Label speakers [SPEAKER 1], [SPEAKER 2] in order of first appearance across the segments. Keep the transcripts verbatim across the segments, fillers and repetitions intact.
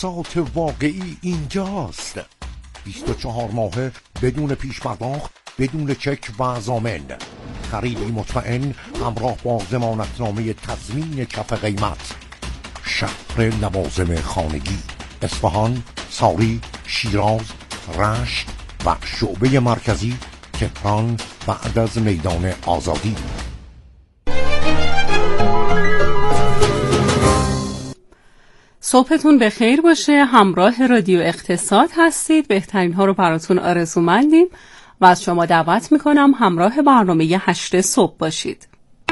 [SPEAKER 1] بساط واقعی اینجاست. بیست و چهار ماهه بدون پیش پرداخت، بدون چک و ضامن، خریدی مطمئن همراه با ضمانتنامه تضمین کف قیمت. شهر لوازم خانگی، اصفهان، ساری، شیراز، رشت و شعبه مرکزی تهران بعد از میدان آزادی.
[SPEAKER 2] صبحتون بخیر باشه. همراه رادیو اقتصاد هستید. بهترین ها رو براتون آرزومندیم و از شما دعوت میکنم همراه برنامه هشت صبح باشید.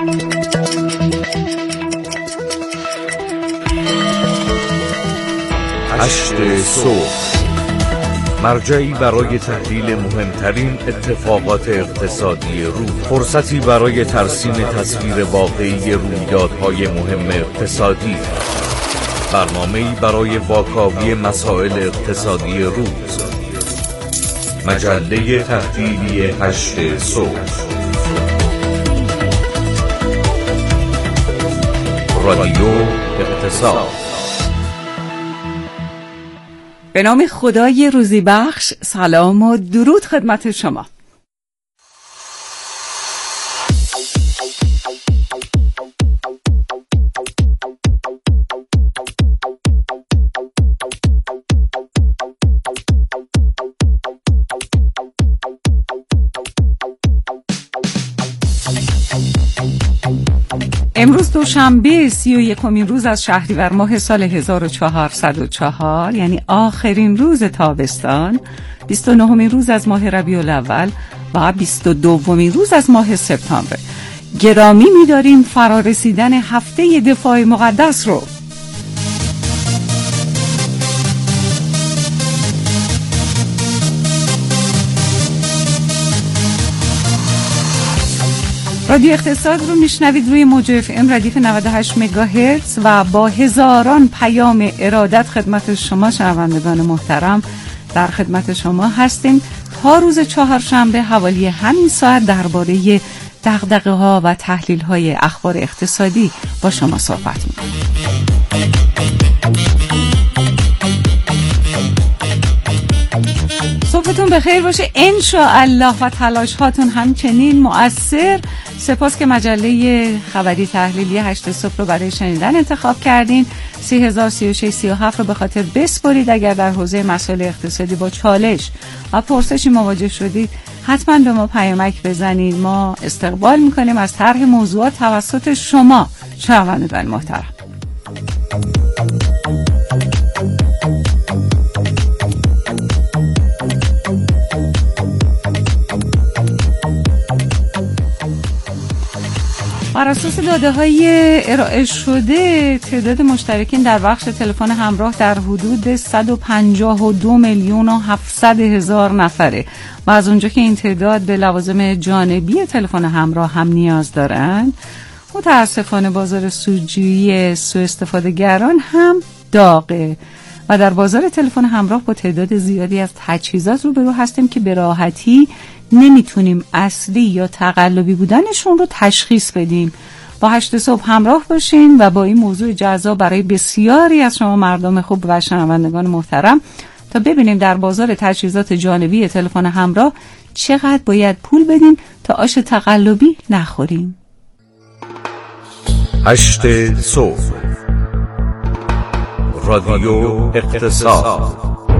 [SPEAKER 3] هشت صبح، مرجعی برای تحلیل مهمترین اتفاقات اقتصادی روز، فرصتی برای ترسیم تصویر واقعی رویدادهای مهم اقتصادی، برنامه‌ای برای واکاوی مسائل اقتصادی روز، مجله تحلیلی هشت صبح، رادیو اقتصاد.
[SPEAKER 2] به نام خدای روزی بخش، سلام و درود خدمت شما. امروز دوشنبه سی و یکمین روز از شهریور ماه سال هزار و چهارصد و چهار، یعنی آخرین روز تابستان، بیست و نهمین روز از ماه ربیع الاول و بیست و دومین روز از ماه سپتامبر. گرامی می‌داریم فرارسیدن هفته دفاع مقدس رو. رادیو اقتصاد رو میشنوید روی موج اف ام ردیف نود و هشت مگاهرتز و با هزاران پیام ارادت خدمت شما شنوندگان محترم در خدمت شما هستیم تا روز چهارشنبه حوالی همین ساعت درباره دغدغه ها و تحلیل های اخبار اقتصادی با شما صحبت می‌کنیم. صبحتون بخیر باشه ان شاء الله و تلاش هاتون همچنین مؤثر. سپاس که مجله خبری تحلیلی هشت صبح رو برای شنیدن انتخاب کردین. سی هزار سی و شش سی و هفت رو به خاطر بسپرید. اگر در حوزه مسائل اقتصادی با چالش و پرسشی مواجه شدید حتما به ما پیامک بزنید. ما استقبال میکنیم از طرح موضوعات توسط شما شنوندگان محترم. بر اساس داده‌های ارائه شده تعداد مشترکین در بخش تلفن همراه در حدود صد و پنجاه و دو میلیون و هفتصد هزار نفره و از اونجا که این تعداد به لوازم جانبی تلفن همراه هم نیاز دارند، متاسفانه بازار سودجویی سوء استفاده گران هم داغه و در بازار تلفن همراه با تعداد زیادی از تجهیزات روبرو هستیم که به راحتی نمیتونیم اصلی یا تقلبی بودنشون رو تشخیص بدیم. با هشت صبح همراه باشین و با این موضوع جذاب برای بسیاری از شما مردم خوب و شنوندگان محترم تا ببینیم در بازار تجهیزات جانبی تلفن همراه چقدر باید پول بدیم تا آش تقلبی نخوریم.
[SPEAKER 3] هشت صبح، رادیو اقتصاد.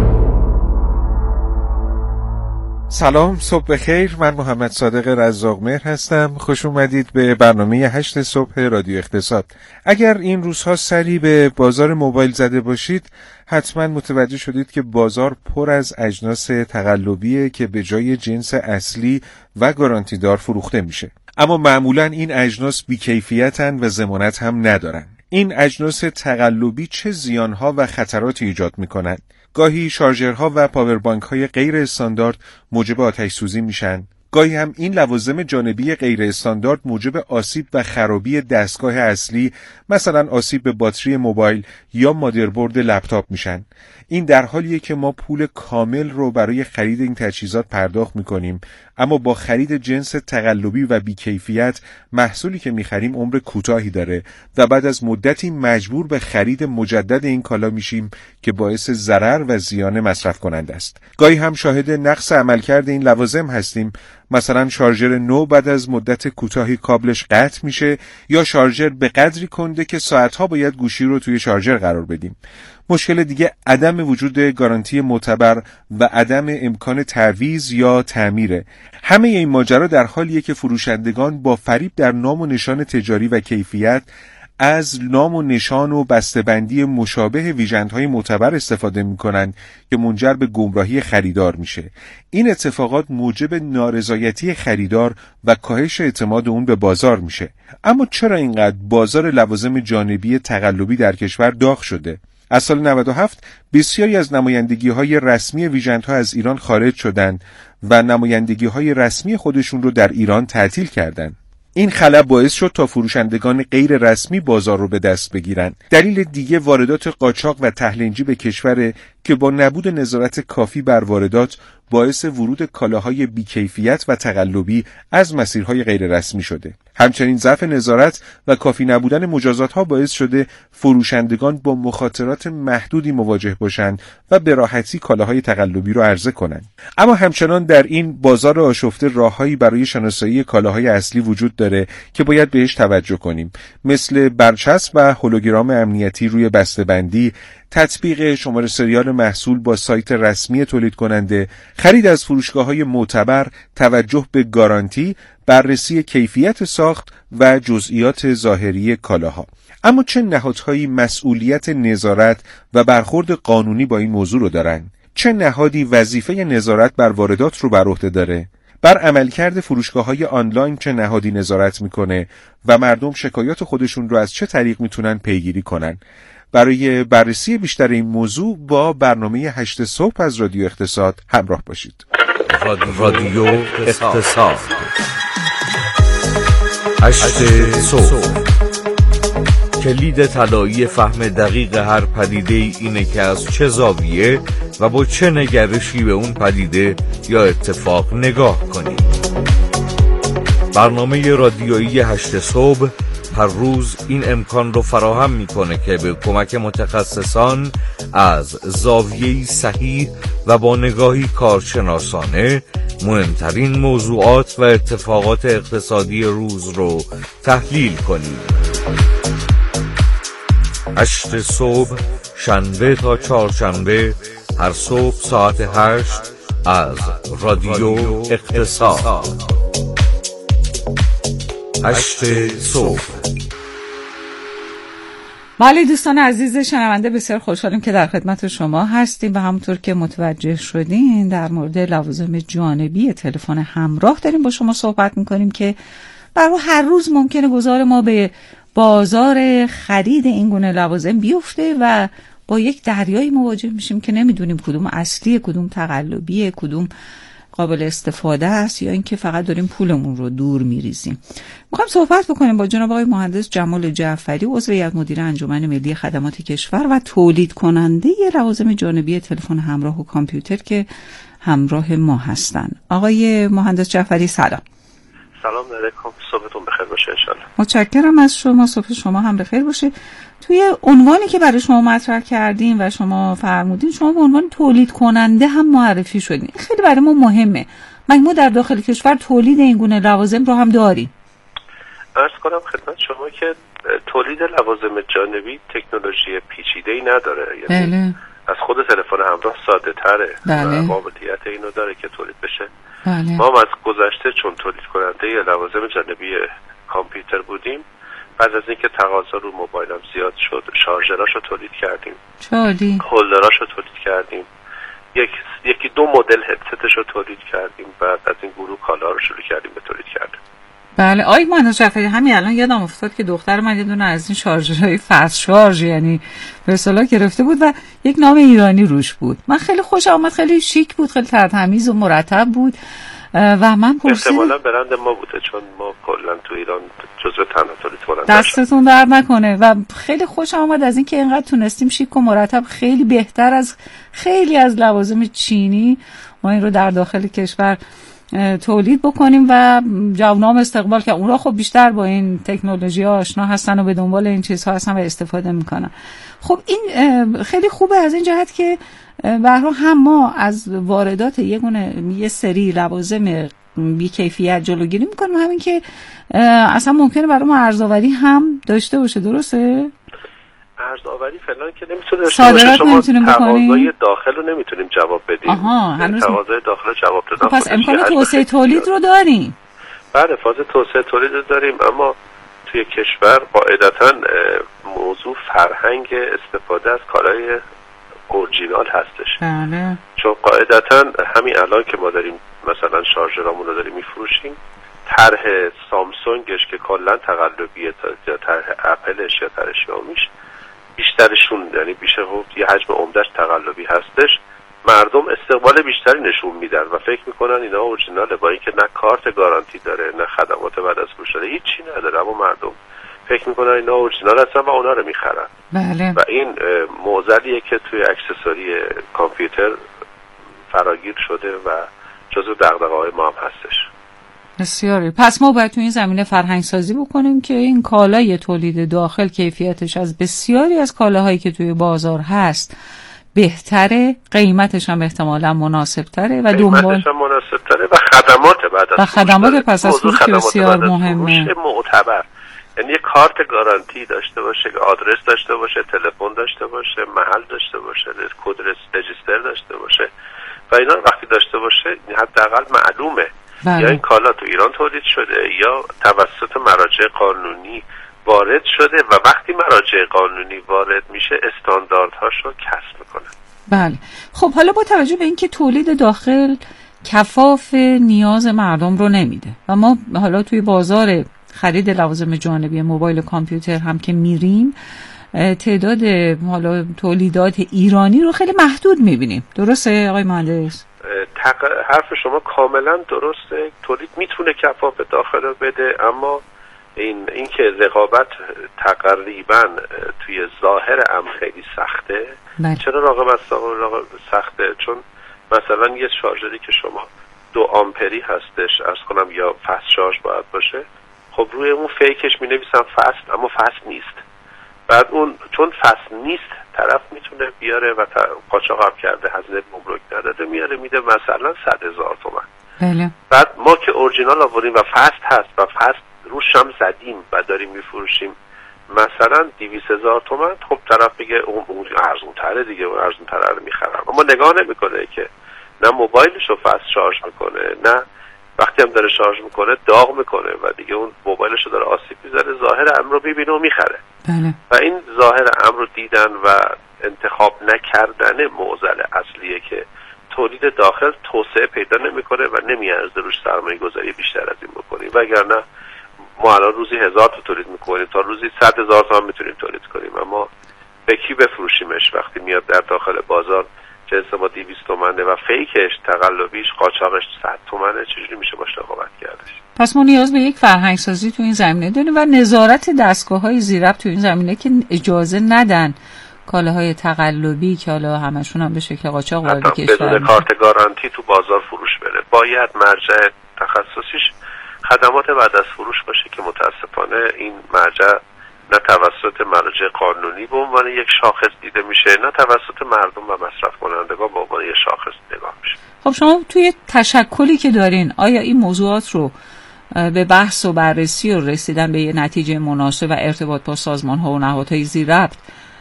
[SPEAKER 4] سلام، صبح بخیر. من محمد صادق رزاق‌مهر هستم. خوش اومدید به برنامه هشت صبح رادیو اقتصاد. اگر این روزها سری به بازار موبایل زده باشید حتما متوجه شدید که بازار پر از اجناس تقلبیه که به جای جنس اصلی و گارانتی دار فروخته میشه. اما معمولا این اجناس بی‌کیفیتن و ضمانت هم ندارن. این اجناس تقلبی چه زیانها و خطراتی ایجاد میکنن؟ گاهی شارژرها و پاوربانک‌های غیر استاندارد موجب آتش سوزی میشن. گاهی هم این لوازم جانبی غیر استاندارد موجب آسیب و خرابی دستگاه اصلی، مثلا آسیب به باتری موبایل یا مادربرد لپتاپ میشن. این در حالیه که ما پول کامل رو برای خرید این تجهیزات پرداخت میکنیم، اما با خرید جنس تقلبی و بیکیفیت محصولی که میخریم عمر کوتاهی داره و بعد از مدتی مجبور به خرید مجدد این کالا میشیم که باعث ضرر و زیان مصرف کننده است. گاهی هم شاهد نقص عملکرد این لوازم هستیم، مثلا شارژر نو بعد از مدت کوتاهی کابلش قطع میشه یا شارژر به قدری کنده که ساعتها باید گوشی رو توی شارژر قرار بدیم. مشکل دیگه عدم وجود گارانتی معتبر و عدم امکان تعویض یا تعمیره. همه این ماجرا در حالیه که فروشندگان با فریب در نام و نشان تجاری و کیفیت از نام و نشان و بسته‌بندی مشابه ویژندهای معتبر استفاده میکنن که منجر به گمراهی خریدار میشه. این اتفاقات موجب نارضایتی خریدار و کاهش اعتماد اون به بازار میشه. اما چرا اینقدر بازار لوازم جانبی تقلبی در کشور داغ شده؟ از سال نود و هفت بسیاری از نمایندگی‌های رسمی ویژندها از ایران خارج شدند و نمایندگی‌های رسمی خودشون رو در ایران تعطیل کردند. این خلا باعث شد تا فروشندگان غیر رسمی بازار رو به دست بگیرن. دلیل دیگه واردات قاچاق و تهلنجی به کشور که با نبود نظارت کافی بر واردات باعث ورود کالاهای بیکیفیت و تقلبی از مسیرهای غیر رسمی شده. همچنین ضعف نظارت و کافی نبودن مجازات‌ها باعث شده فروشندگان با مخاطرات محدودی مواجه باشند و به راحتی کالاهای تقلبی رو عرضه کنند. اما همچنان در این بازار آشفته راههایی برای شناسایی کالاهای اصلی وجود داره که باید بهش توجه کنیم، مثل برچسب و هولوگرام امنیتی روی بسته‌بندی، تطبیق شماره سریال محصول با سایت رسمی تولید کننده، خرید از فروشگاه‌های معتبر، توجه به گارانتی، بررسی کیفیت ساخت و جزئیات ظاهری کالاها. اما چه نهادهایی مسئولیت نظارت و برخورد قانونی با این موضوع رو دارن؟ چه نهادی وظیفه نظارت بر واردات رو بر عهده داره؟ بر عملکرد فروشگاه‌های آنلاین چه نهادی نظارت میکنه و مردم شکایات خودشون رو از چه طریق میتونن پیگیری کنن؟ برای بررسی بیشتر این موضوع با برنامه هشت صبح از رادیو اقتصاد همراه باشید.
[SPEAKER 3] رادیو اقتصاد هشت صبح. کلید طلایی فهم دقیق هر پدیده اینه که از چه زاویه و با چه نگرشی به اون پدیده یا اتفاق نگاه کنیم. برنامه رادیویی هشت صبح هر روز این امکان رو فراهم میکنه که به کمک متخصصان از زاویه‌ای صحیح و با نگاهی کارشناسانه مهمترین موضوعات و اتفاقات اقتصادی روز رو تحلیل کنیم. هشت صبح، شنبه تا چهارشنبه، هر صبح ساعت هشت از رادیو اقتصاد. هشت صبح.
[SPEAKER 2] بله دوستان عزیز شنونده، بسیار خوشحالیم که در خدمت شما هستیم و همونطور که متوجه شدین در مورد لوازم جانبی تلفن همراه داریم با شما صحبت میکنیم که برای هر روز ممکنه گذار ما به بازار خرید این گونه لوازم بیفته و با یک دریایی مواجه میشیم که نمیدونیم کدوم اصلیه، کدوم تقلبیه، کدوم قابل استفاده است یا اینکه فقط داریم پولمون رو دور میریزیم. میخوایم صحبت بکنیم با جناب آقای مهندس جمال جعفری، عضو هیئت مدیره انجمن ملی خدمات کشور و تولید کننده لوازم جانبی تلفن همراه و کامپیوتر که همراه ما هستن. آقای مهندس جعفری سلام.
[SPEAKER 5] سلام علیکم، صبحتون بخیر باشه انشالله.
[SPEAKER 2] متشکرم از شما، صبح شما هم بخیر باشه. توی عنوانی که برای شما مطرح کردیم و شما فرمودین شما به عنوان تولید کننده هم معرفی شدین. خیلی برای ما مهمه. مگه ما در داخل کشور تولید این گونه لوازم رو هم داریم؟
[SPEAKER 5] عرض کنم خدمت شما که تولید لوازم جانبی تکنولوژی پیچیده‌ای نداره. یعنی بله. از خود تلفن همراه ساده تره بله. و قابلیت اینو داره که تولید بشه. بله. ما از گذشته چون تولید کننده لوازم جانبی کامپیوتر بودیم، بعد از اینکه تقاضا رو موبایل هم زیاد شد شارژراشو تولید کردیم، چالی هولدراشو تولید کردیم، یک یکی دو مدل هدستشو تولید کردیم، بعد از این گروه کالا رو شروع کردیم به تولید کردن.
[SPEAKER 2] بله آقای مهندس جعفری، همین الان یادم افتاد که دختر من یه دونه از این شارژرهای فست شارژ یعنی به اصطلاح گرفته بود و یک نام ایرانی روش بود. من خیلی خوشم آمد، خیلی شیک بود، خیلی ترتمیز و مرتب بود و من پرسیدم
[SPEAKER 5] احتمالاً برند ما بوده، چون ما کلا تو ایران جزو تنها تولید کننده
[SPEAKER 2] دستتون در نکنه. و خیلی خوشم آمد از اینکه اینقدر تونستیم شیک و مرتب، خیلی بهتر از خیلی از لوازم چینی ما این رو در داخل کشور تولید بکنیم و جوانام استقبال که اونها خب بیشتر با این تکنولوژی ها آشنا هستن و به دنبال این چیزها هستن و استفاده میکنن. خب این خیلی خوبه از این جهت که به هر حال هم ما از واردات یه گونه یه سری لوازم بی کیفیت جلوگیری میکنیم، همین که اصلا ممکنه برای ما ارزآوری هم داشته باشه. درسته؟
[SPEAKER 5] ارزآوری فعلا که نمیتونه داشته باشه. شما تقاضای داخل رو نمیتونیم جواب بدیم.
[SPEAKER 2] آها، هنوز
[SPEAKER 5] تقاضای داخل جواب دادن.
[SPEAKER 2] پس امکان توسعه تولید رو داریم.
[SPEAKER 5] بله، فاز توسعه تولید رو داریم، اما توی کشور قاعدتاً موضوع فرهنگ استفاده از کالای اورجینال هستش.
[SPEAKER 2] بله.
[SPEAKER 5] چون قاعدتاً همین الان که ما داریم مثلا شارژرامون رو داریم میفروشیم، طرح سامسونگش که کلا تقلبیه تا طرح اپلش یا طرح شیائومیش بیشترشون، یعنی بیشتر یه حجم عمدهش تقلبی هستش، مردم استقبال بیشتری نشون میدن و فکر میکنن اینا اورجیناله، با اینکه نه کارت گارانتی داره نه خدمات بعد از فروش داره، هیچی نداره، اما مردم فکر میکنن اینا اورجینال هستن و اونا رو میخرن.
[SPEAKER 2] بله.
[SPEAKER 5] و این معضلیه که توی اکسسوری کامپیوتر فراگیر شده و جزو دغدغه‌های ما هم هستش.
[SPEAKER 2] بسیاری. پس ما باید تو این زمینه فرهنگ سازی بکنیم که این کالای تولید داخل کیفیتش از بسیاری از کالاهایی که توی بازار هست بهتره، قیمتش هم احتمالاً مناسب‌تره و دنبال
[SPEAKER 5] قیمتش هم مناسب‌تره و خدمات بعد از
[SPEAKER 2] و خدمات پس از فروش بسیار مهمه.
[SPEAKER 5] معتبر، یعنی یه کارت گارانتی داشته باشه، آدرس داشته باشه، تلفن داشته باشه، محل داشته باشه، کد رجیستر داشته باشه و اینا وقتی داشته باشه حداقل معلومه.
[SPEAKER 2] بله.
[SPEAKER 5] یا این کالا تو ایران تولید شده یا توسط مراجع قانونی وارد شده و وقتی مراجع قانونی وارد میشه استانداردهاش رو کسب میکنه.
[SPEAKER 2] بله. خب حالا با توجه به اینکه تولید داخل کفاف نیاز مردم رو نمیده و ما حالا توی بازار خرید لوازم جانبی موبایل و کامپیوتر هم که میریم تعداد حالا تولیدات ایرانی رو خیلی محدود میبینیم. درسته آقای مهندس؟
[SPEAKER 5] تق... حرف شما کاملا درسته. تولید میتونه کفاف داخل رو بده، اما این اینکه رقابت تقریبا توی ظاهر امر خیلی سخته.
[SPEAKER 2] بله.
[SPEAKER 5] چرا رقابت سخته؟ چون مثلا یه شارژری که شما دو آمپری هستش، عرض کنم یا فست شارژ باید باشه، خب روی اون فیکش می نویسن فست، اما فست نیست. بعد اون چون فست نیست طرف میتونه بیاره و قاچاق هم کرده، هزینه گمرک نداده، میاره میده مثلا صد هزار تومان.
[SPEAKER 2] بله.
[SPEAKER 5] بعد ما که اورجینال آوریم و فست هست و فست روش هم زدیم و داریم میفروشیم مثلا دویست هزار تومان، خب طرف میگه اون اون ارزون تره دیگه، اون ارزون تره رو میخرم. اما نگاه نمیکنه که نه موبایلش رو فست شارژ میکنه، نه وقتی هم داره شارژ میکنه داغ میکنه و دیگه اون موبایلش رو داره آسیب میزنه، ظاهر امر رو میبینه و میخره.
[SPEAKER 2] بله.
[SPEAKER 5] و این ظاهر امر رو دیدن و انتخاب نکردن معضل اصلیه که تولید داخل توسعه پیدا نمیکنه و نمیارزه روش سرمایه گذاری بیشتر از این بکنیم. وگرنه ما الان روزی هزار تا تولید میکنیم، تا روزی صد هزار تا هم میتونیم تولید کنیم، اما به کی بفروشیمش وقتی میاد در داخل بازار جنس ما دویست تومنه و فیکش تقلبیش قاچاقش صد تومنه، چجوری میشه باش رقابت کردش؟
[SPEAKER 2] پس ما نیاز به یک فرهنگ سازی تو این زمینه داریم و نظارت دستگاه‌های ذی‌ربط تو این زمینه که اجازه ندن کالاهای تقلبی که حالا همشون هم به شکل قاچاق وارد کشور
[SPEAKER 5] بدون کارت گارانتی تو بازار فروش بره. باید مرجع تخصصیش خدمات بعد از فروش باشه که متاسفانه این مرجع نه توسط مراجع قانونی به عنوان یک شاخص دیده میشه، نه توسط مردم و مصرف کنندگان به عنوان یک شاخص نگاه میشه.
[SPEAKER 2] خب شما توی تشکلی که دارین آیا این موضوعات رو به بحث و بررسی و رسیدن به یه نتیجه مناسب و ارتباط با سازمان‌ها و نهادهای ذی‌ربط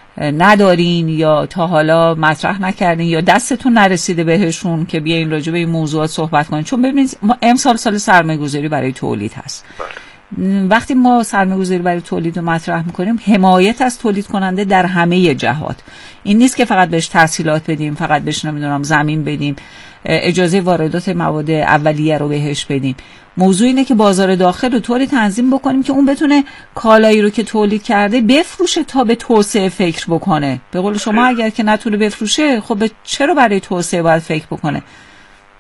[SPEAKER 2] ندارین یا تا حالا مطرح نکردین یا دستتون نرسیده بهشون که بیاین راجع به این موضوعات صحبت کنین؟ چون ببینید ما امسال سال سرمایه‌گذاری برای تولید هست. وقتی ما سرمایه‌گذاری برای تولید رو مطرح می‌کنیم، حمایت از تولید کننده در همه جهات. این نیست که فقط بهش تسهیلات بدیم، فقط بهش نمیدونم زمین بدیم، اجازه واردات مواد اولیه رو بهش بدیم. موضوع اینه که بازار داخل رو طوری تنظیم بکنیم که اون بتونه کالایی رو که تولید کرده بفروشه تا به توسعه فکر بکنه. به قول شما اگر که نتونه بفروشه، خب چرا برای توسعه باید فکر بکنه؟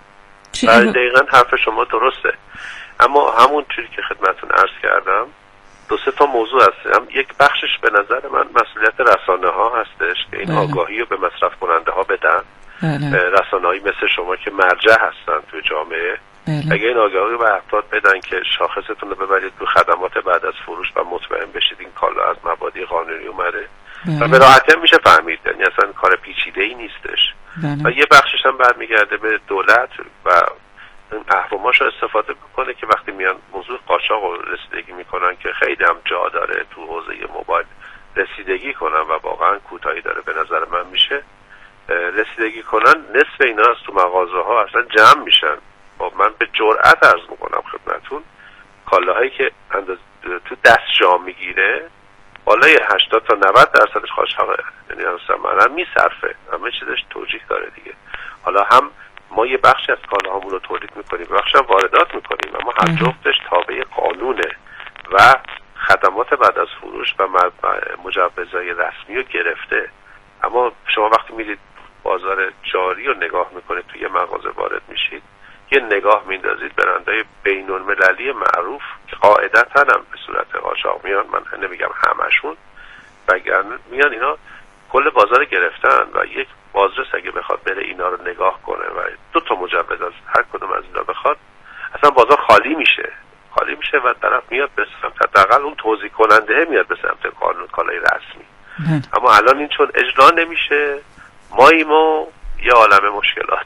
[SPEAKER 5] بله دقیقاً حرف شما درسته، اما همون چیزی که خدمتتون عرض کردم دو سه تا موضوع هست. هم یک بخشش به نظر من مسئولیت رسانه ها هستش که این بله. آگاهی رو به مصرف کننده ها بدن. بله. رسانه‌هایی مثل شما که مرجع هستن توی جامعه، بله. اگه این آگاهی رو به افراد بدن که شاخصتون رو ببرید تو خدمات بعد از فروش و مطمئن بشید این کالا از مبادی قانونی اومده بله. و به راحتی میشه فهمید، یعنی اصلا کار پیچیده‌ای نیستش. بله. و یه بخشش هم برمیگرده به دولت و اهرم‌هاش رو استفاده بکنه که وقتی میان موضوع قاچاق رو رسیدگی میکنن که خیلی هم جا داره تو حوزه موبایل رسیدگی کنن و واقعا کوتاهی داره به نظر من میشه رسیدگی کنن، نصف اینا از تو مغازه ها اصلا جمع میشن. با من به جرئت عرض میکنم خدمتتون کالاهایی که انداز تو دست جا میگیره بالای هشتاد تا نود درصدش قاچاقه، یعنی اصلا میصرفه، همه چیزش توجیه داره دیگه. حالا هم ما یه بخشی از کالاهامون رو تولید میکنیم، بخشی هم واردات میکنیم، اما هر جفتش تابع قانونه و خدمات بعد از فروش و مجوزهای رسمی رو گرفته. اما شما وقتی میرید بازار جاری رو نگاه میکنید توی یه مغازه وارد میشید، یه نگاه میندازید برندهای بین المللی معروف که قاعدتا هم به صورت قاچاق میان، من نمیگم همشون، وگرنه میان اینا کل بازار گرفتن و یک بازرس اگه بخواد بره اینا رو نگاه کنه و دو تا مجوز از هر کدوم از اینا بخواد، اصلا بازار خالی میشه خالی میشه و طرف میاد به سمت حداقل اون توزیع کننده میاد به سمت قانون کالای رسمی. بله. اما الان این چون اجرا نمیشه ماییم و یه عالمه مشکلات.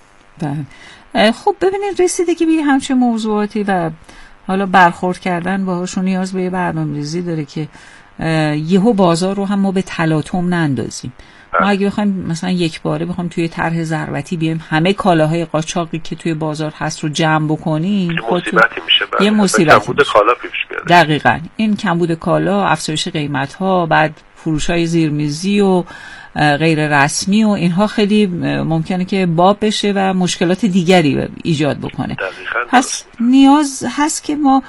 [SPEAKER 2] بله. خب ببینید رسیدگی به همچین موضوعاتی و حالا برخورد کردن باهاشون نیاز به یه برنامه‌ریزی داره که یهو بازار رو هم ما به تلاطم نندازیم. ما اگه بخوایم مثلا یک باره بخوایم توی طرح ضربتی بیایم همه کالاهای قاچاقی که توی بازار هست رو جمع بکنیم،
[SPEAKER 5] یه مصیبتی میشه.
[SPEAKER 2] یه مصیبتی
[SPEAKER 5] کمبود کالا پیش میاد.
[SPEAKER 2] دقیقاً این کمبود کالا، افزایش قیمت‌ها، بعد فروش‌های زیرمیزی و غیر رسمی و اینها خیلی ممکنه که باب بشه و مشکلات دیگری ایجاد بکنه. پس نیاز هست که ما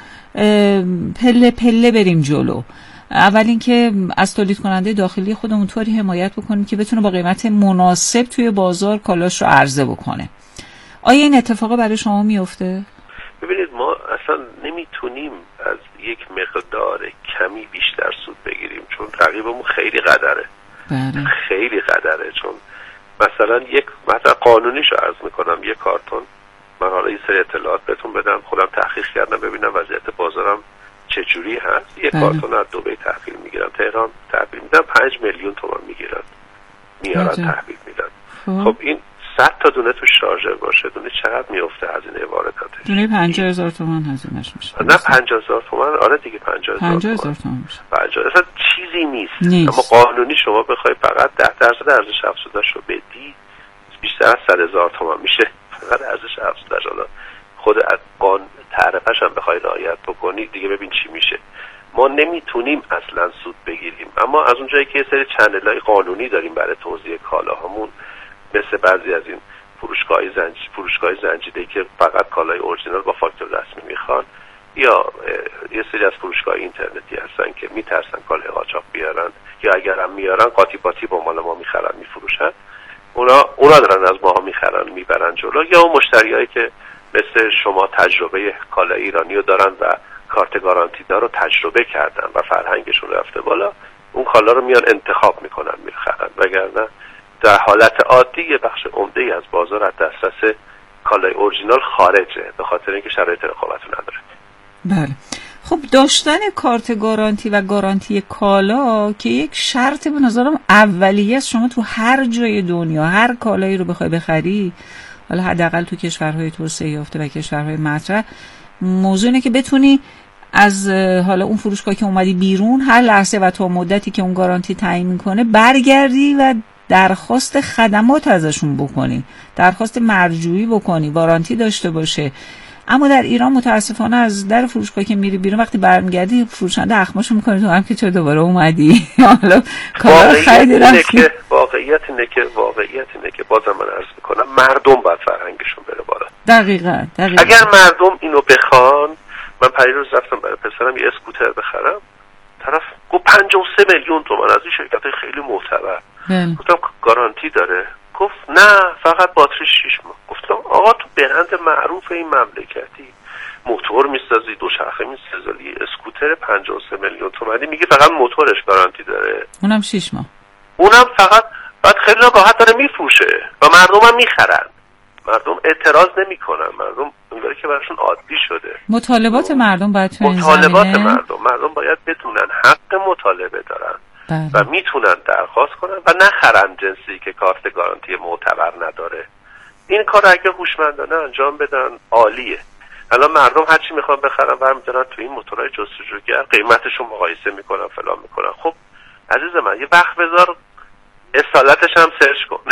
[SPEAKER 2] پله پله بریم جلو. اول اینکه از تولید کننده داخلی خودمون طوری حمایت بکنیم که بتونه با قیمت مناسب توی بازار کالاش رو عرضه بکنه. آیا این اتفاق برای شما میفته؟
[SPEAKER 5] ببینید ما اصلا نمیتونیم از یک مقدار کمی بیشتر سود بگیریم چون رقیبمون خیلی قدره. بله. خیلی قدره. چون مثلا یک مثلا قانونیشو عرض میکنم، یک کارتون من حالا یه سری اطلاعات بهتون بدم، خودم تحقیق کردم ببینم وضعیت بازارم چجوری هست. یک کارتون از دبی تحویل میگیرن، تهران تحویل میدن، پنج میلیون تومان میگیرن میارن تحویل میدن. خب این صد تا دونه تو شارژر باشه، دونه چقدر میفته هزینه وارداتش؟
[SPEAKER 2] دونه پنجاه هزار تومان هزینه‌اش میشه.
[SPEAKER 5] نه پنجاه هزار تومان، آره دیگه پنجاه هزار تومان میشه. پنجاه اصلا چیزی نیست. نیست. اما قانونی شما بخوای فقط ده درصد ارزش افزوده‌اش رو بدی بیشتر از صد هزار تومان میشه. فقط ارزش افزوده‌اش حالا خود از قانون تعرفه‌ش هم بخوای رعایت بکنی دیگه ببین چی میشه. ما نمیتونیم اصلا سود بگیریم، اما از اونجایی که یه سری چنل‌های قانونی داریم برای توزیع کالاهامون، مثل بعضی از این فروشگاه زنج فروشگاه زنجیره‌ای که فقط کالای اورجینال با فاکتور رسمی میخوان، یا یه سری از فروشگاه اینترنتی هستن که میترسن کالای قاچاق بیارن، یا اگر هم میارن قاطی پاتی با مال ما میخرن میفروشن، اونا اونا دارن از ما میخرن میبرن جلو. یا اون مشتریایی که مثل شما تجربه کالای ایرانی رو دارن و کارت گارانتی دار رو تجربه کردن و فرهنگشون رفته بالا، اون کالا رو میان انتخاب میکنن میخرن. وگرنه در حالت عادی یه بخش عمده‌ای از بازار از دسترس کالای اورجینال خارجه، به خاطر اینکه شرایط رقابت نداره.
[SPEAKER 2] بله. خب داشتن کارت گارانتی و گارانتی کالا که یک شرط به نظرم اولیه است، شما تو هر جای دنیا هر کالایی رو بخوای بخری، حالا حداقل تو کشورهای توسعه یافته و کشورهای مطرح، موضوع اینه که بتونی از حالا اون فروشگاه که اومدی بیرون هر لحظه و تا مدتی که اون گارانتی تعیین میکنه برگردی و درخواست خدمات ازشون بکنی، درخواست مرجوعی بکنی، وارانتی داشته باشه. اما در ایران متاسفانه از در فروشگاه که میری بیرون وقتی برمیگردی فروشنده اخماشو میکنه تو هم که چرا دوباره اومدی. حالا کار خیلی رفتی.
[SPEAKER 5] واقعیت اینه که واقعیت اینه که بازم من عرض میکنم مردم باید فرهنگشون بره بالا.
[SPEAKER 2] دقیقاً دقیقاً.
[SPEAKER 5] اگر مردم اینو بخوان، من پریروز رفتم برای پسرم یه اسکوتر بخرم، طرف گفت پنجاه و سه میلیون تومان از این شرکت‌های خیلی معتبر. گفتم گارانتی داره؟ گفت نه فقط باتری شش ماه. گفتم آقا تو برند معروف این مملکتی موتور میسازی، دوچرخه میسازی، اسکوتر پنجاه و سه میلیون تومانی میگه فقط موتورش گارانتی داره،
[SPEAKER 2] اونم شش ماه،
[SPEAKER 5] اونم فقط بعد خیلی راحت داره میفروشه و مردم هم میخرن، مردم اعتراض نمیکنن، مردم اونگاری که براشون عادی شده.
[SPEAKER 2] مطالبات مردم باید تو این
[SPEAKER 5] مطالبات
[SPEAKER 2] زمینه
[SPEAKER 5] مردم مردم باید بدونن حق مطالبه دارن
[SPEAKER 2] بله.
[SPEAKER 5] و میتونن درخواست کنن و نخرن جنسی که کارت گارانتی معتبر نداره. این کار اگه هوشمندانه انجام بدن عالیه. الان مردم هر چی میخوان بخرن برمی‌دارن تو این موتورهای جستجوگر، قیمتشو مقایسه میکنن فلان میکنن. خب عزیز من یه وقت بذار اصالتش هم سرچ کن.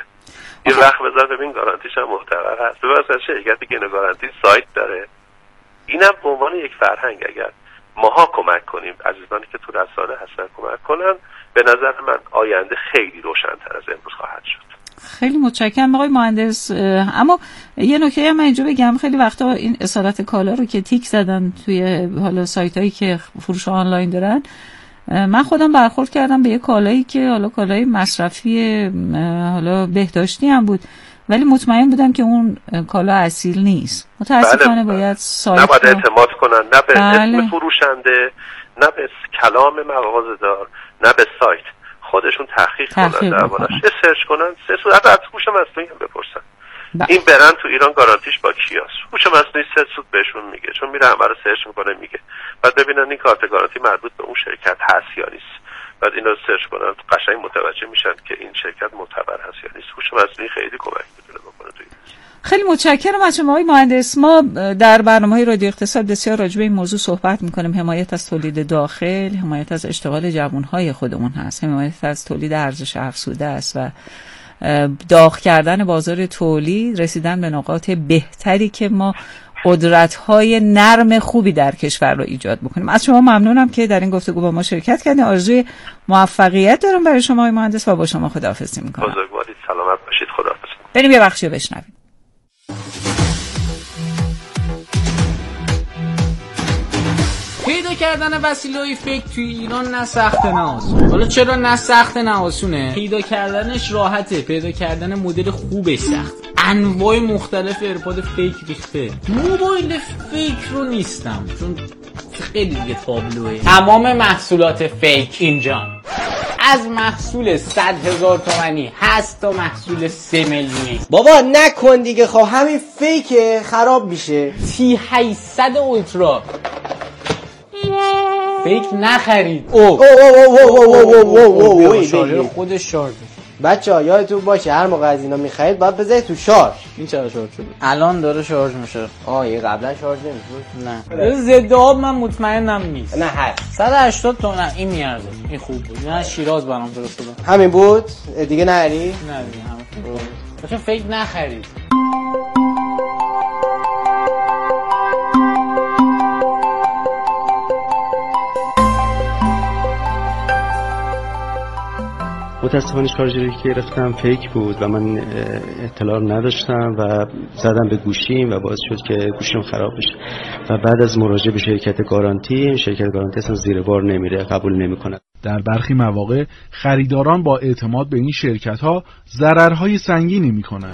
[SPEAKER 5] یه وقت بذار ببین گارانتیش هم معتبر هست. ببین اصلا شرکتی که اینو گارانتی سایت داره. اینم به عنوان یک فرهنگ اگر ماها کمک کنیم، عزیزانی که تو رسانه هستن کمک کنن، به نظر من آینده خیلی روشن‌تر از امروز خواهد شد.
[SPEAKER 2] خیلی متشکرم آقای مهندس. اما یه نکته هم اینجا بگم، خیلی وقتا این اصالت کالا رو که تیک زدن توی حالا سایتایی که فروش آنلاین دارن، من خودم برخورد کردم به یه کالایی که حالا کالای مصرفی حالا بهداشتی هم بود، ولی مطمئن بودم که اون کالا اصیل نیست. متاسفانه بله. باید سایت
[SPEAKER 5] نباید اعتماد کنن، نه به بله. اسم فروشنده، نه به کلام مغازه‌دار، نه به سایت. خودشون تحقیق کنن، دربارش سرچ کنن، سه سوت از هوش مصنوعی هم بپرسن. با. این برند تو ایران گارانتیش با کیاست؟ هوش مصنوعی سه سوت بهشون میگه، چون میره همه رو سرچ میکنه میگه. بعد ببینن این کارت گارانتی مربوط به اون شرکت هست یا نیست. بعد اینو سرچ کنن، قشنگ متوجه میشن که این شرکت معتبر هست یا نیست. هوش مصنوعی خیلی کمک میتونه بکنه تو این.
[SPEAKER 2] خیلی متشکرم از شما آقای مهندس. ما در برنامه‌های رادیو اقتصاد بسیار راجع به این موضوع صحبت می‌کنیم. حمایت از تولید داخل، حمایت از اشتغال جوان‌های خودمون هست، حمایت از تولید ارزش افزوده است و داغ کردن بازار تولید، رسیدن به نقاط بهتری که ما قدرت‌های نرم خوبی در کشور رو ایجاد بکنیم. از شما ممنونم که در این گفتگو با ما شرکت کردین. آرزوی موفقیت دارم برای شما آقای مهندس و با شما خداحافظی می‌کنم.
[SPEAKER 5] بزرگوارید، سلامت باشید، خداحافظ.
[SPEAKER 2] بریم یه بخشی رو بشنویم.
[SPEAKER 6] پیدا کردن وسیله‌های فیک توی ایران نه سخت نه آسون. حالا چرا نه سخت نه آسونه؟ پیدا کردنش راحته، پیدا کردن مدل خوبش سخت. انواع مختلف ایرپاد فیک ریخته. موبایل فیک رو نیستم، چون خیلی دیگه تابلوه. تمام محصولات فیک اینجان، از محصول صد هزار تومانی هست تا محصول سه میلیونی.
[SPEAKER 7] بابا نکن دیگه، خب همین فیکه خراب میشه.
[SPEAKER 6] تی هشتصد اولترا فیک نخرید. او
[SPEAKER 7] او او او او او او
[SPEAKER 6] شارژر خودش شارژ.
[SPEAKER 7] بچه‌ها یادتون باشه هر موقع از اینا می‌خرید باید بذارید تو شارژ.
[SPEAKER 6] این چرا شارژ شده؟ الان داره شارژ میشه.
[SPEAKER 7] آه یه قبلا شارژ نمی‌شد؟
[SPEAKER 6] نه. ضد آب من مطمئنم نیست.
[SPEAKER 7] نه هست.
[SPEAKER 6] صد و هشتاد تومن این میارزه. این خوب بود. نه شیراز برام فرستادم.
[SPEAKER 7] همین بود؟ دیگه نری؟
[SPEAKER 6] نه دیگه همین. بچه فیک نخرید.
[SPEAKER 8] متاسفانه شارژری که گرفتم فیک بود و من اطلاع نداشتم و زدم به گوشیم و باعث شد که گوشیم خراب بشه و بعد از مراجعه به شرکت گارانتی، شرکت گارانتی اصلا زیر بار نمیره، قبول نمیکنه.
[SPEAKER 9] در برخی مواقع خریداران با اعتماد به این شرکت‌ها ضررهای سنگینی میکنن.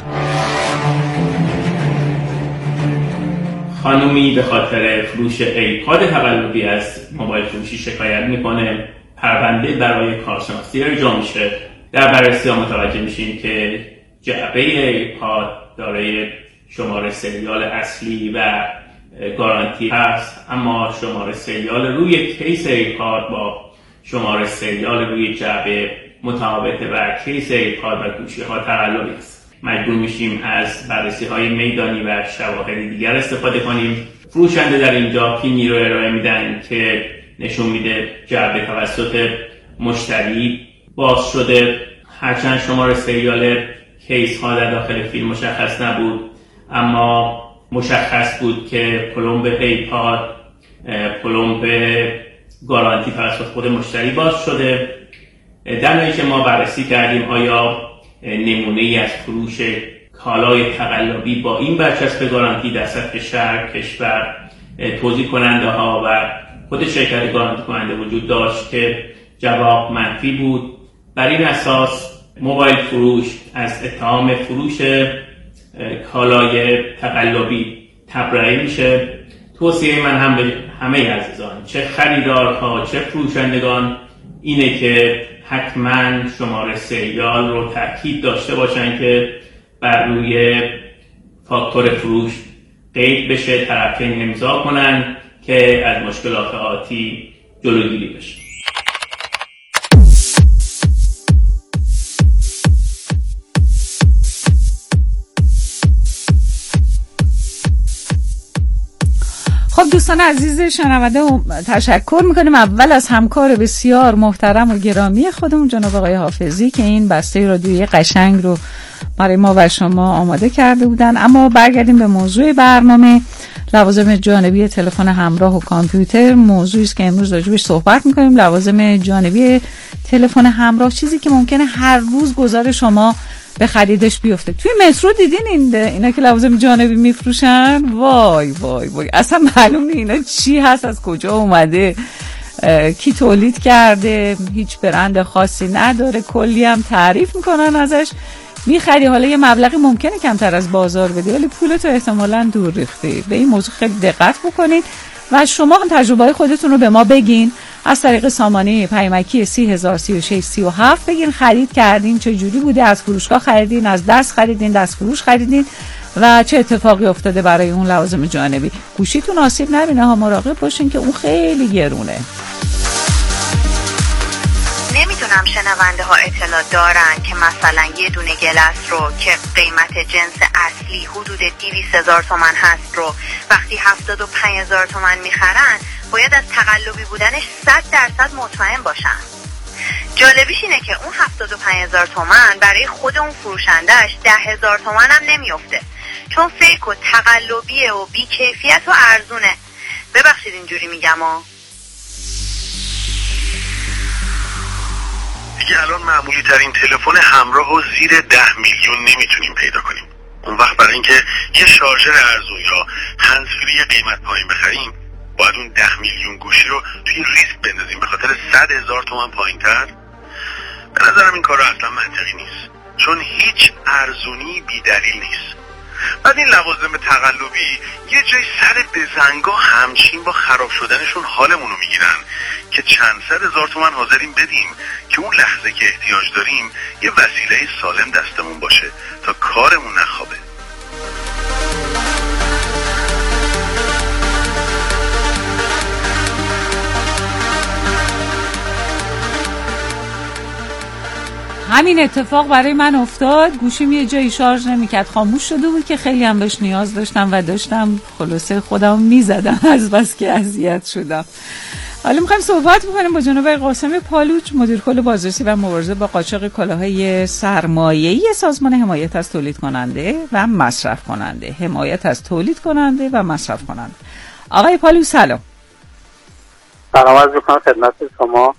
[SPEAKER 10] خانومی به خاطر فروش ایپاد تقلبی از موبایل فروشی شکایت میکنه. پرونده برای کارشناسی ارجاع میشه. در بررسی ها متوجه میشیم که جعبه ایپاد دارای شماره سریال اصلی و گارانتی هست، اما شماره سریال روی کیس ایپاد با شماره سریال روی جعبه متفاوته و کیس ایپاد و گوشی ها تقلبی است. مجبور میشیم از بررسی های میدانی و شواهد دیگر استفاده کنیم. فروشنده در اینجا پینی رو ارائه میدن که نشون میده جعبه توسط مشتری باز شده. هرچند شماره سریال کیس ها در داخل فیلم مشخص نبود، اما مشخص بود که پلمب ایپاد پلمب گارانتی توسط خود مشتری باز شده. در نتیجه که ما بررسی کردیم آیا نمونه ای از فروش کالای تقلبی با این برچسب گارانتی در سطح شهر، کشور، توزیع کننده ها و خود شرکت گارانتی کننده وجود داشت که جواب منفی بود. بر این اساس موبایل فروش از اتهام فروش کالای تقلبی تبرئه میشه. توصیه من هم به همه عزیزان، چه خریدارها چه فروشندگان، اینه که حتما شماره سریال رو تأکید داشته باشن که بر روی فاکتور فروش قید بشه، طرفین امضا کنن که از مشکلات آتی جلوگیری بشه.
[SPEAKER 2] خب دوستان عزیز شنونده تشکر میکنیم اول از همکار بسیار محترم و گرامی خودمون جناب آقای حافظی که این بسته رادیویی قشنگ رو برای ما و شما آماده کرده بودن. اما برگردیم به موضوع برنامه، لوازم جانبی تلفن همراه و کامپیوتر. موضوعی است که امروز راجعش صحبت میکنیم. لوازم جانبی تلفن همراه، چیزی که ممکنه هر روز گذار شما به خریدش بیفته. توی مترو دیدین این اینا که لوازم جانبی میفروشن؟ وای وای وای اصلا معلوم نیست اینا چی هست، از کجا اومده، کی تولید کرده، هیچ برند خاصی نداره، کلی هم تعریف میکنن ازش. میخری حالا یه مبلغی ممکنه کمتر از بازار بدی ولی پولتو احتمالاً دور ریختی. به این موضوع خیلی دقت بکنید و شما تجربه خودتون رو به ما بگین از طریق سامانه پیامکی سی هزار سی و شش سی و هفت. بگین خرید کردین، چه جوری بوده، از فروشگاه خریدین، از دست خریدین، دست فروش خریدین و چه اتفاقی افتاده برای اون لوازم جانبی. گوشیتون آسیب نبینه ها، مراقب باشین که اون خیلی گرونه.
[SPEAKER 11] نمیدونم شنونده ها اطلاع دارن که مثلا یه دونه گلس رو که قیمت جنس اصلی حدود دویست هزار تومان هست رو وقتی هفتاد و پنج هزار تومان میخرن باید از تقلبی بودنش صد درصد مطمئن باشن. جالبیش اینه که اون هفتاد و پنج هزار تومان برای خود اون فروشندهش ده هزار تومان هم نمیفته، چون فیک و تقلبیه و بیکیفیت و ارزونه. ببخشید اینجوری میگم ها.
[SPEAKER 5] دیگه الان معمولی ترین تلفن همراه و زیر ده میلیون نمیتونیم پیدا کنیم. اون وقت برای اینکه یه شارژر ارزون یا هندزفری قیمت پایین بخریم باید اون ده میلیون گوشی رو توی ریسک بندازیم به خاطر صد هزار تومان پایین تر. به نظرم این کار اصلا منطقی نیست، چون هیچ ارزونی بی دلیل نیست. بعد این لوازم تقلبی یه جای سر بزنگاه همچین با خراب شدنشون حالمون رو میگیرن که چند صد هزار تومان حاضرین بدیم که اون لحظه که احتیاج داریم یه وسیله سالم دستمون باشه تا کارمون نخوابه.
[SPEAKER 2] همین اتفاق برای من افتاد. گوشیم یه جایی شارژ نمیکرد، خاموش شده بود که خیلی هم بهش نیاز داشتم و داشتم خلاصه خودم میزدم از بس که اذیت شدم. حالا میخوایم صحبت بکنیم با جناب قاسم پالوچ، مدیر کل بازرسی و مبارزه با قاچاق کالاهای سرمایه‌ای سازمان حمایت از تولید کننده و مصرف کننده. حمایت از تولید کننده و مصرف کننده. آقای پالوچ سلام.
[SPEAKER 12] سلام عرض می‌کنم خدمت شما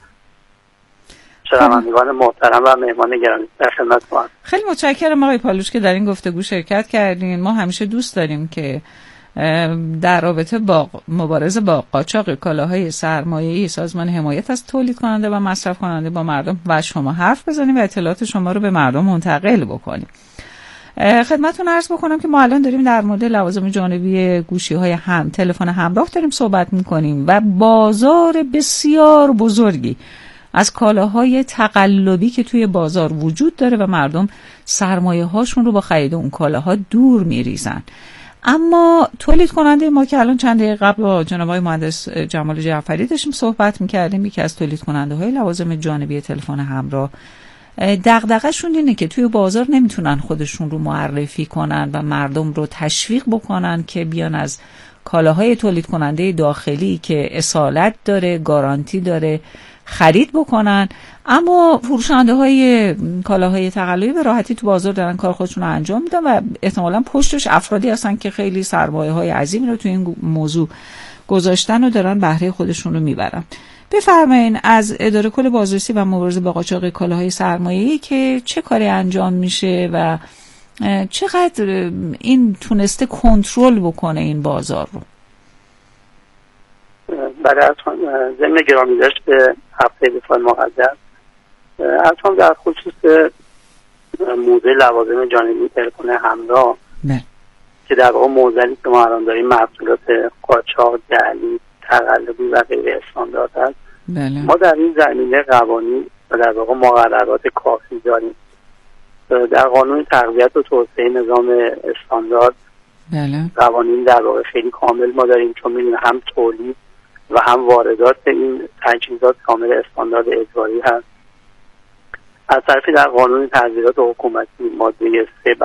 [SPEAKER 12] شنوندگان محترم و مهمان گرامی. در خدمتتون.
[SPEAKER 2] خیلی متشکرم آقای پالوچ که در این گفتگو شرکت کردین. ما همیشه دوست داریم که در رابطه با مبارزه با قاچاق کالاهای سرمایه‌ای سازمان حمایت از تولید کننده و مصرف کننده با مردم و شما حرف بزنیم و اطلاعات شما رو به مردم منتقل بکنیم. خدمتتون عرض بکنم که ما الان داریم در مورد لوازم جانبی گوشی‌های هم تلفن همراه داریم صحبت می‌کنیم و بازار بسیار بزرگی از کالاهای تقلبی که توی بازار وجود داره و مردم سرمایه هاشون رو با خرید اون کالاها دور میریزن. اما تولید کننده ما که الان چند دقیقه قبل با جناب آقای مهندس جمال جعفری داشتیم صحبت میکردیم، یکی از تولید کننده های لوازم جانبی تلفن همراه، دغدغه‌شون اینه که توی بازار نمیتونن خودشون رو معرفی کنن و مردم رو تشویق بکنن که بیان از کالاهای تولید کننده داخلی که اصالت داره، گارانتی داره خرید بکنن. اما فروشنده های کالاهای تقلبی به راحتی تو بازار دارن کار خودشون رو انجام میدن و احتمالاً پشتش افرادی هستن که خیلی سرمایه های عظیمی رو تو این موضوع گذاشتن و دارن بهره خودشون رو میبرن. بفرمایین از اداره کل بازرسی و مبارزه با قاچاق کالاهای سرمایه‌ای که چه کاری انجام میشه و چقدر این تونسته کنترل بکنه این بازار رو.
[SPEAKER 12] برای از ضمن گرامی داشت به هفته دفاع مقدس از هم در خصوص موضوع لوازم جانبی تلفن همراه
[SPEAKER 2] بله.
[SPEAKER 12] که در واقع موزلی که ما الان داریم محصولات قاچاق، جعلی، تقلبی و غیر استاندارد است.
[SPEAKER 2] بله.
[SPEAKER 12] ما در این زمینه قوانین و در واقع مقررات کافی داریم. در قانون تقویت و توسعه نظام استاندارد
[SPEAKER 2] بله.
[SPEAKER 12] قوانین در واقع خیلی کامل ما داریم، چون می‌بینیم هم تولید و هم واردات این تجهیزات کامل استاندارد اجباری هست. از طرفی در قانون تغییرات حکومتی ماده سه